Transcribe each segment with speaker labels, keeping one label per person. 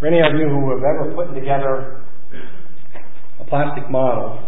Speaker 1: For any of you who have ever put together a plastic model,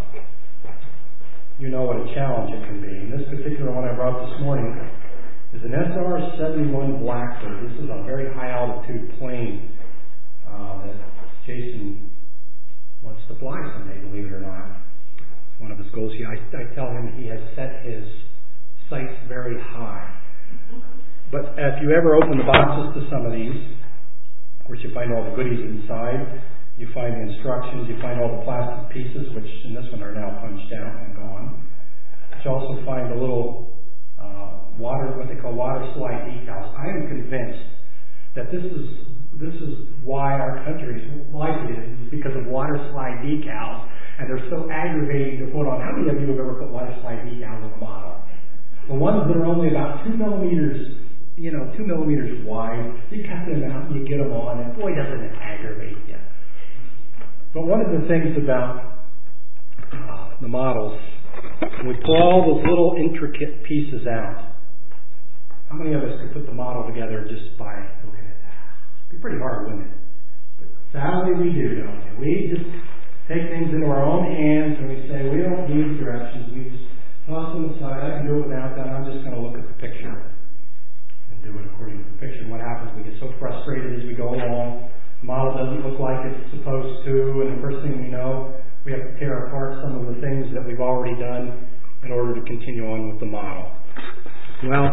Speaker 1: you know what a challenge it can be. And this particular one I brought this morning is an SR-71 Blackbird. This is a very high altitude plane that Jason wants to fly someday, believe it or not. It's one of his goals. I tell him he has set his sights very high. But if you ever open the boxes to some of these, of course you find all the goodies inside, you find the instructions, you find all the plastic pieces, which in this one are now punched out and gone. But you also find the little what they call water slide decals. I am convinced that this is why our country is like it is because of water slide decals, and they're so aggravating to put on. How many of you have ever put water slide decals on a model? The ones that are only about 2 millimeters, 2 millimeters wide, you cut them out and you get them on, and boy, doesn't it aggravate you. But one of the things about the models, we pull all those little intricate pieces out. How many of us could put the model together just by looking at that? It'd be pretty hard, wouldn't it? But sadly we do, don't we? We just take things into our own hands and we say, we don't need directions. We just toss them aside. I can do it without that. I'm just going to look at the picture and do it according to the picture. And what happens? We get so frustrated as we go along. The model doesn't look like it's supposed to, and the first thing we know, we have to tear apart some of the things that we've already done in order to continue on with the model. Well,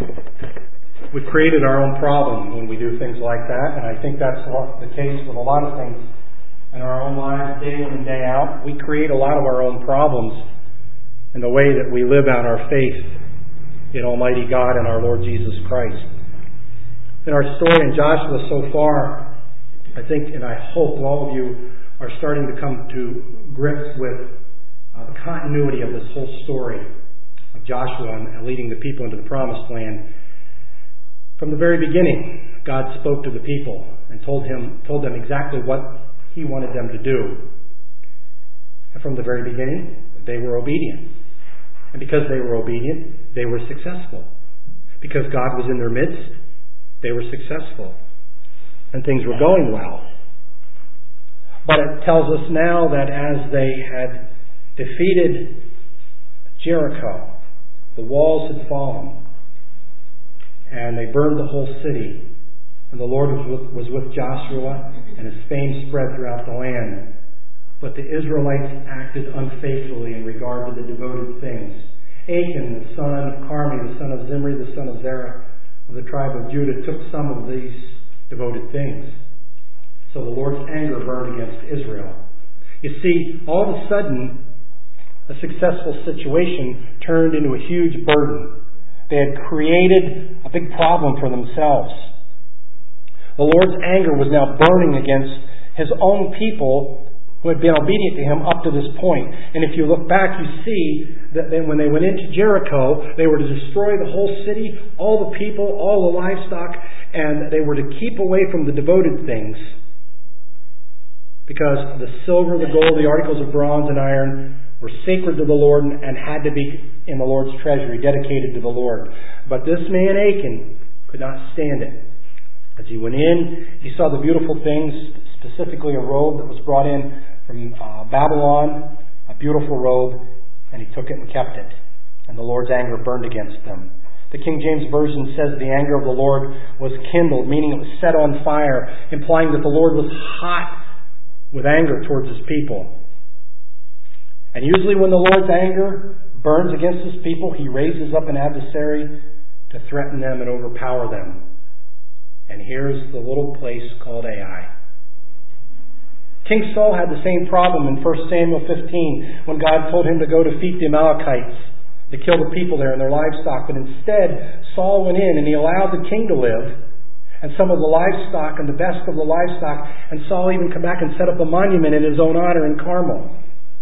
Speaker 1: we've created our own problem when we do things like that, and I think that's the case with a lot of things in our own lives day in and day out. We create a lot of our own problems in the way that we live out our faith in Almighty God and our Lord Jesus Christ. In our story in Joshua so far, I think and I hope all of you are starting to come to grips with the continuity of this whole story of Joshua and leading the people into the Promised Land. From the very beginning, God spoke to the people and told them exactly what He wanted them to do. And from the very beginning, they were obedient. And because they were obedient, they were successful. Because God was in their midst, they were successful. And things were going well. But it tells us now that as they had defeated Jericho, the walls had fallen, and they burned the whole city, and the Lord was with Joshua, and his fame spread throughout the land. But the Israelites acted unfaithfully in regard to the devoted things. Achan, the son of Carmi, the son of Zimri, the son of Zerah, of the tribe of Judah, took some of these devoted things. So the Lord's anger burned against Israel. You see, all of a sudden, a successful situation turned into a huge burden. They had created a big problem for themselves. The Lord's anger was now burning against His own people who had been obedient to Him up to this point. And if you look back, you see that when they went into Jericho, they were to destroy the whole city, all the people, all the livestock, and they were to keep away from the devoted things. Because the silver, the gold, the articles of bronze and iron were sacred to the Lord and had to be in the Lord's treasury, dedicated to the Lord. But this man Achan could not stand it. As he went in, he saw the beautiful things, specifically a robe that was brought in from Babylon, a beautiful robe, and he took it and kept it. And the Lord's anger burned against them. The King James Version says the anger of the Lord was kindled, meaning it was set on fire, implying that the Lord was hot with anger towards His people. And usually when the Lord's anger burns against His people, He raises up an adversary to threaten them and overpower them. And here's the little place called Ai. King Saul had the same problem in 1 Samuel 15 when God told him to go defeat the Amalekites, to kill the people there and their livestock. But instead, Saul went in and he allowed the king to live and some of the livestock and the best of the livestock. And Saul even come back and set up a monument in his own honor in Carmel.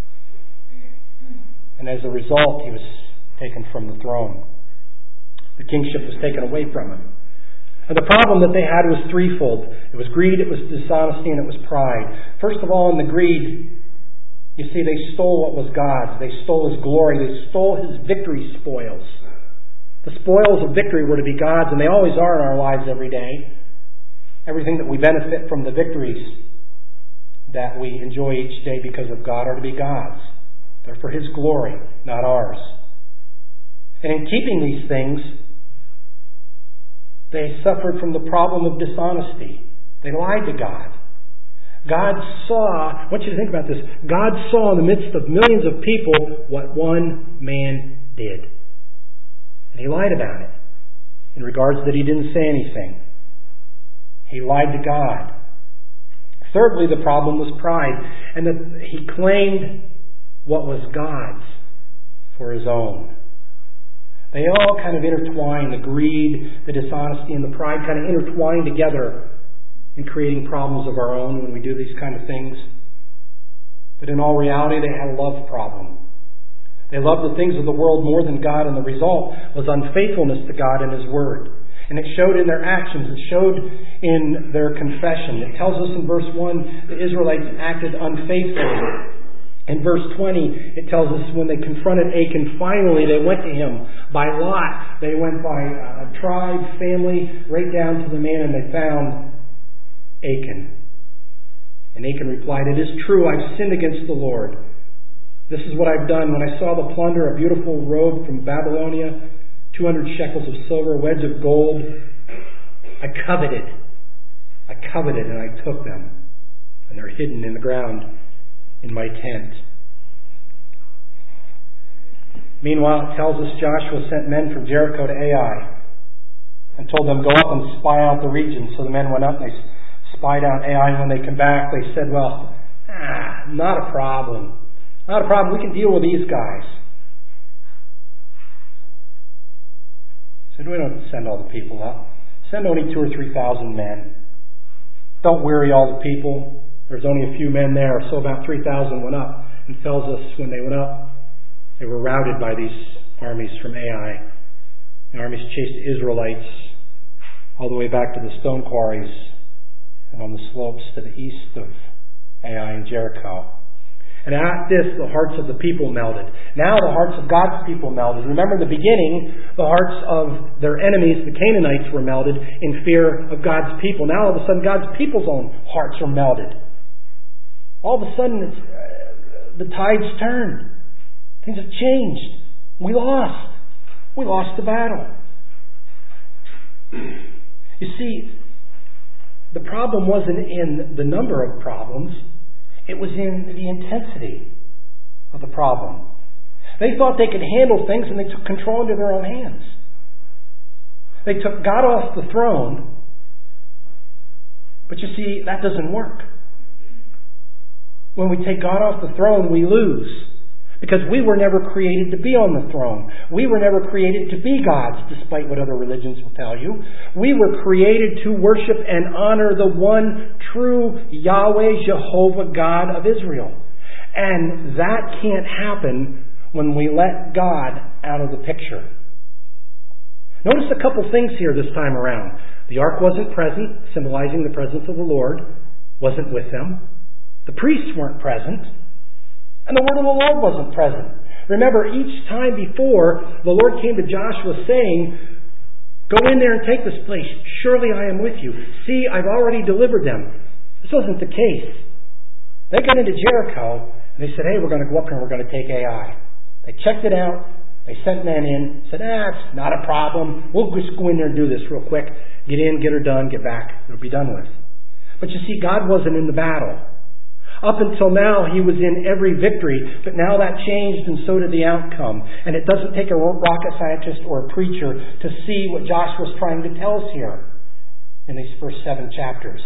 Speaker 1: And as a result, he was taken from the throne. The kingship was taken away from him. And the problem that they had was threefold. It was greed, it was dishonesty, and it was pride. First of all, in the greed, you see, they stole what was God's. They stole His glory. They stole His victory spoils. The spoils of victory were to be God's, and they always are in our lives every day. Everything that we benefit from, the victories that we enjoy each day because of God, are to be God's. They're for His glory, not ours. And in keeping these things, they suffered from the problem of dishonesty. They lied to God. God saw, I want you to think about this, God saw in the midst of millions of people what one man did. And He lied about it in regards that He didn't say anything. He lied to God. Thirdly, the problem was pride, and that he claimed what was God's for his own. They all kind of intertwine, the greed, the dishonesty, and the pride kind of intertwine together in creating problems of our own when we do these kind of things. But in all reality, they had a love problem. They loved the things of the world more than God, and the result was unfaithfulness to God and His Word. And it showed in their actions. It showed in their confession. It tells us in verse 1, the Israelites acted unfaithfully. In verse 20, it tells us when they confronted Achan, finally they went to him by lot. They went by a tribe, family, right down to the man, and they found Achan. And Achan replied, "It is true, I've sinned against the Lord. This is what I've done. When I saw the plunder, a beautiful robe from Babylonia, 200 shekels of silver, wedge of gold, I coveted and I took them. And they're hidden in the ground in my tent." Meanwhile, it tells us Joshua sent men from Jericho to Ai and told them, "Go up and spy out the region." So the men went up and they spied out Ai, and when they come back, they said, "Well, not a problem. Not a problem. We can deal with these guys." Said, "We don't send all the people up. Send only 2,000 or 3,000 men. Don't weary all the people. There's only a few men there." So about 3,000 went up, and tells us when they went up, they were routed by these armies from Ai. The armies chased the Israelites all the way back to the stone quarries and on the slopes to the east of Ai and Jericho. And at this, the hearts of the people melted. Now the hearts of God's people melted. Remember in the beginning, the hearts of their enemies, the Canaanites, were melted in fear of God's people. Now all of a sudden, God's people's own hearts are melted. All of a sudden, the tides turned. Things have changed. We lost. We lost the battle. You see, the problem wasn't in the number of problems. It was in the intensity of the problem. They thought they could handle things, and they took control into their own hands. They took God off the throne. But you see, that doesn't work. When we take God off the throne, we lose. Because we were never created to be on the throne. We were never created to be gods, despite what other religions will tell you. We were created to worship and honor the one true Yahweh, Jehovah, God of Israel. And that can't happen when we let God out of the picture. Notice a couple things here this time around. The ark wasn't present, symbolizing the presence of the Lord, wasn't with them. The priests weren't present. And the word of the Lord wasn't present. Remember, each time before, the Lord came to Joshua saying, "Go in there and take this place. Surely I am with you. See, I've already delivered them." This wasn't the case. They got into Jericho, and they said, "Hey, we're going to go up here and we're going to take Ai." They checked it out. They sent men in. Said, "It's not a problem. We'll just go in there and do this real quick. Get in, get her done, get back. It'll be done with." But you see, God wasn't in the battle. Up until now, He was in every victory, but now that changed, and so did the outcome. And it doesn't take a rocket scientist or a preacher to see what Joshua's trying to tell us here in these first 7 chapters.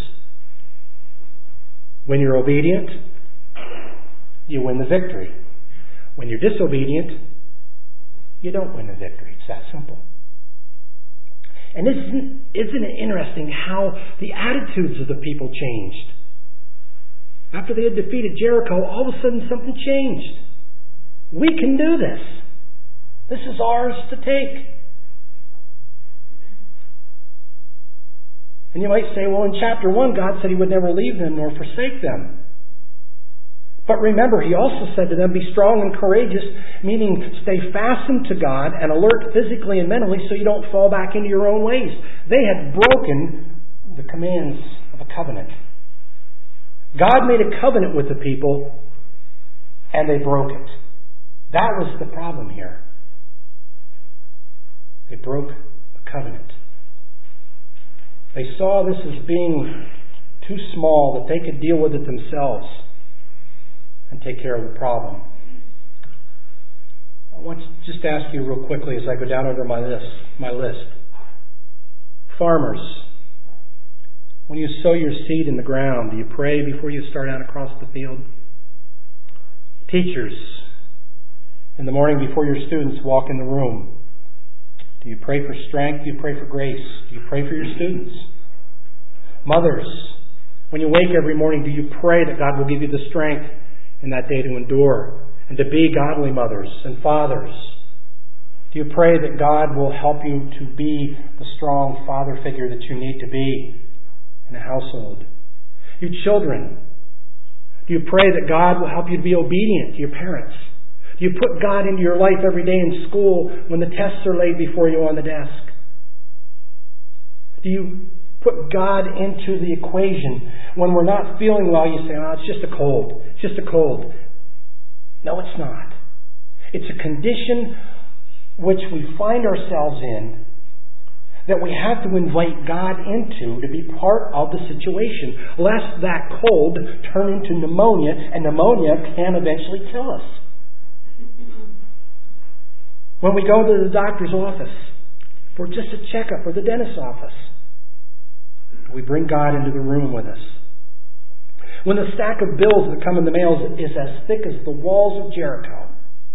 Speaker 1: When you're obedient, you win the victory. When you're disobedient, you don't win the victory. It's that simple. And isn't it interesting how the attitudes of the people changed? After they had defeated Jericho, all of a sudden something changed. We can do this. This is ours to take. And you might say, well, in chapter 1, God said He would never leave them nor forsake them. But remember, He also said to them, be strong and courageous, meaning stay fastened to God and alert physically and mentally so you don't fall back into your own ways. They had broken the commands of a covenant. God made a covenant with the people, and they broke it. That was the problem here. They broke the covenant. They saw this as being too small, that they could deal with it themselves and take care of the problem. I want to just ask you real quickly as I go down over my list. Farmers, when you sow your seed in the ground, do you pray before you start out across the field? Teachers, in the morning before your students walk in the room, do you pray for strength? Do you pray for grace? Do you pray for your students? Mothers, when you wake every morning, do you pray that God will give you the strength in that day to endure and to be godly mothers? And fathers, do you pray that God will help you to be the strong father figure that you need to be in a household? You children, do you pray that God will help you to be obedient to your parents? Do you put God into your life every day in school when the tests are laid before you on the desk? Do you put God into the equation when we're not feeling well? You say, it's just a cold. It's just a cold. No, it's not. It's a condition which we find ourselves in that we have to invite God into to be part of the situation, lest that cold turn into pneumonia, and pneumonia can eventually kill us. When we go to the doctor's office for just a checkup, or the dentist's office, we bring God into the room with us. When the stack of bills that come in the mail is as thick as the walls of Jericho,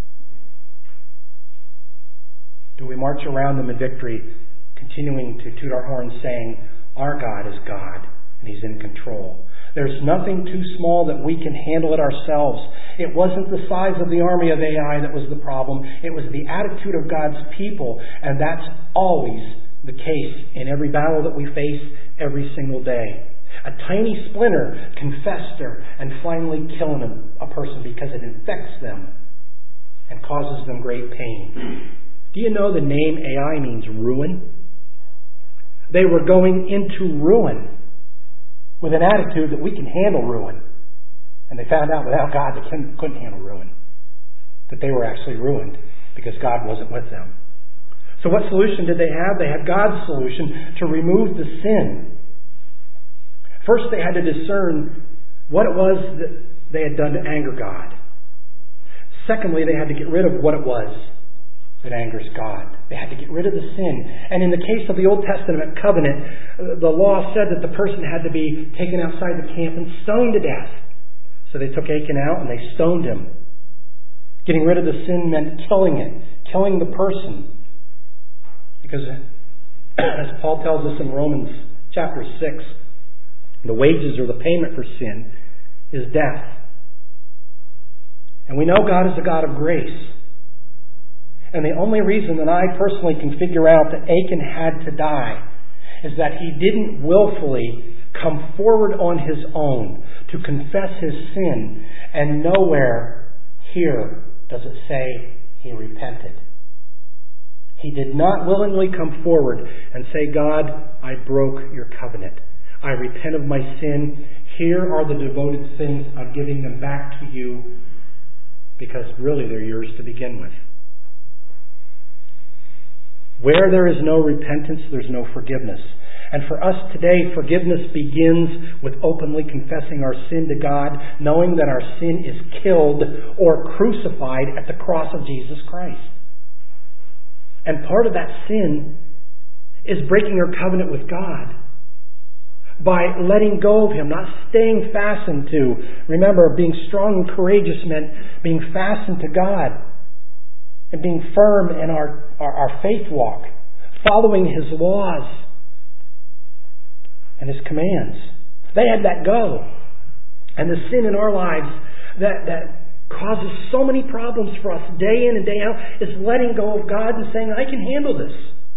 Speaker 1: do we march around them in victory, continuing to toot our horns, saying, our God is God, and He's in control. There's nothing too small that we can handle it ourselves. It wasn't the size of the army of Ai that was the problem. It was the attitude of God's people, and that's always the case in every battle that we face every single day. A tiny splinter can fester and finally kill a person because it infects them and causes them great pain. Do you know the name Ai means ruin? They were going into ruin with an attitude that we can handle ruin. And they found out without God they couldn't handle ruin. That they were actually ruined because God wasn't with them. So what solution did they have? They had God's solution to remove the sin. First they had to discern what it was that they had done to anger God. Secondly, they had to get rid of what it was that angers God. They had to get rid of the sin. And in the case of the Old Testament covenant, the law said that the person had to be taken outside the camp and stoned to death. So they took Achan out and they stoned him. Getting rid of the sin meant killing it, killing the person. Because as Paul tells us in Romans chapter 6, the wages or the payment for sin is death. And we know God is a God of grace. And the only reason that I personally can figure out that Achan had to die is that he didn't willfully come forward on his own to confess his sin, and nowhere here does it say he repented. He did not willingly come forward and say, God, I broke your covenant. I repent of my sin. Here are the devoted things. I'm giving them back to you because really they're yours to begin with. Where there is no repentance, there's no forgiveness. And for us today, forgiveness begins with openly confessing our sin to God, knowing that our sin is killed or crucified at the cross of Jesus Christ. And part of that sin is breaking our covenant with God by letting go of Him, not staying fastened to. Remember, being strong and courageous meant being fastened to God and being firm in our faith walk, following His laws and His commands. They had that go. And the sin in our lives that causes so many problems for us day in and day out is letting go of God and saying, I can handle this.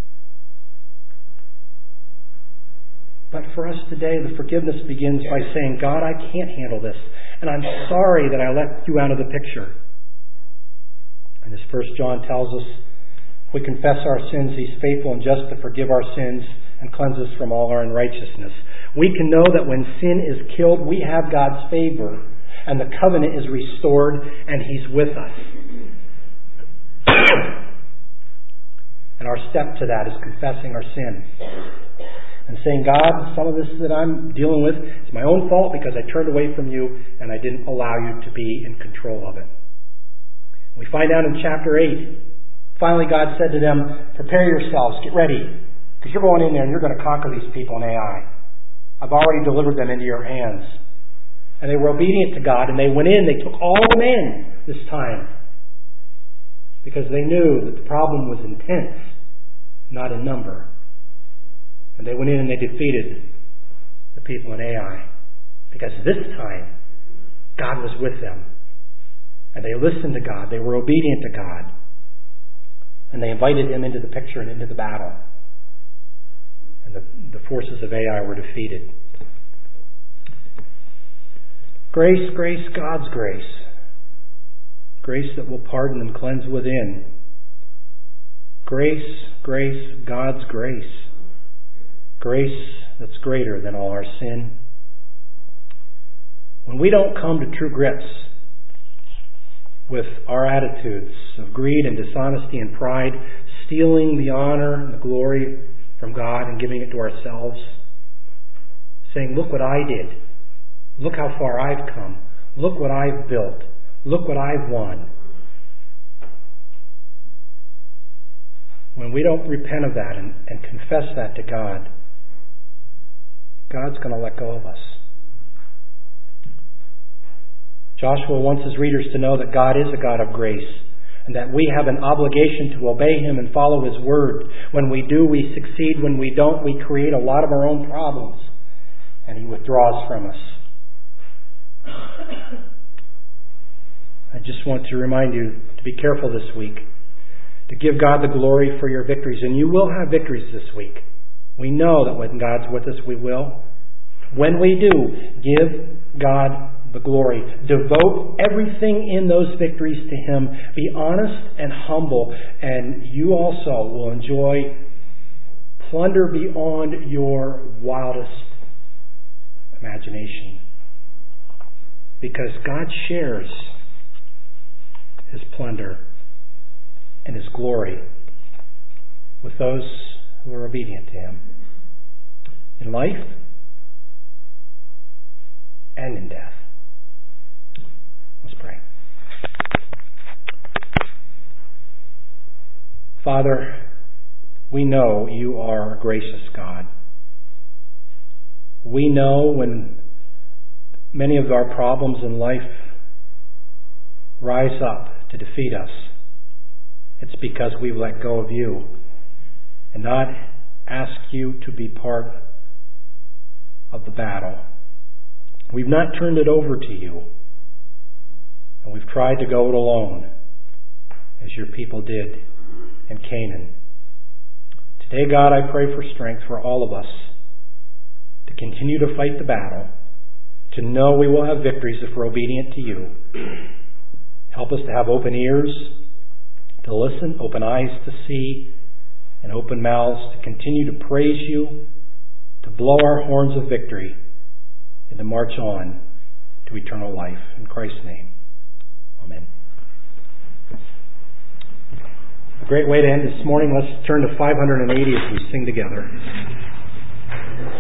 Speaker 1: But for us today, the forgiveness begins by saying, God, I can't handle this. And I'm sorry that I let you out of the picture. And as 1 John tells us, if we confess our sins, He's faithful and just to forgive our sins and cleanse us from all our unrighteousness. we can know that when sin is killed, we have God's favor, and the covenant is restored, and He's with us. And our step to that is confessing our sin and saying, God, some of this that I'm dealing with is my own fault because I turned away from you and I didn't allow you to be in control of it. We find out in chapter 8, finally God said to them, prepare yourselves, get ready, because you're going in there and you're going to conquer these people in Ai. I've already delivered them into your hands. And they were obedient to God, and they went in, they took all of them in this time, because they knew that the problem was intense, not in number. And they went in and they defeated the people in Ai, because this time God was with them. And they listened to God, they were obedient to God, and they invited Him into the picture and into the battle. And the forces of Ai were defeated. Grace, grace, God's grace. Grace that will pardon and cleanse within. Grace, grace, God's grace. Grace that's greater than all our sin. When we don't come to true grips with our attitudes of greed and dishonesty and pride, stealing the honor and the glory from God and giving it to ourselves, saying, look what I did. Look how far I've come. Look what I've built. Look what I've won. When we don't repent of that and confess that to God, God's going to let go of us. Joshua wants his readers to know that God is a God of grace, and that we have an obligation to obey Him and follow His word. When we do, we succeed. When we don't, we create a lot of our own problems, and He withdraws from us. I just want to remind you to be careful this week, to give God the glory for your victories. And you will have victories this week. We know that when God's with us, we will. When we do, give God the glory. Devote everything in those victories to Him. Be honest and humble, and you also will enjoy plunder beyond your wildest imagination. Because God shares His plunder and His glory with those who are obedient to Him in life and in death. Let's pray. Father, we know You are a gracious God. We know when many of our problems in life rise up to defeat us, it's because we've let go of You and not asked You to be part of the battle. We've not turned it over to You, and we've tried to go it alone, as Your people did in Canaan. Today, God, I pray for strength for all of us to continue to fight the battle, to know we will have victories if we're obedient to You. Help us to have open ears to listen, open eyes to see, and open mouths to continue to praise You, to blow our horns of victory, and to march on to eternal life. In Christ's name, amen. A great way to end this morning. Let's turn to 580 as we sing together.